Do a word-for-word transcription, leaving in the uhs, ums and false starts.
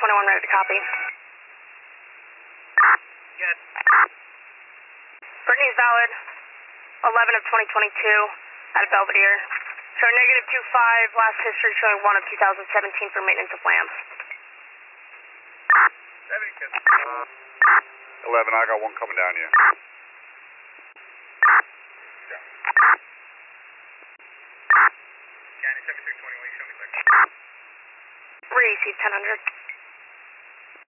twenty-one ready to copy. Good. Brittany's valid. eleven of twenty twenty-two out of Belvedere. So negative two five, last history showing one of two thousand seventeen for maintenance of lamps. eleven, I got one coming down here. Yeah, seventy-three twenty, will you show me, sir? Receive ten hundred.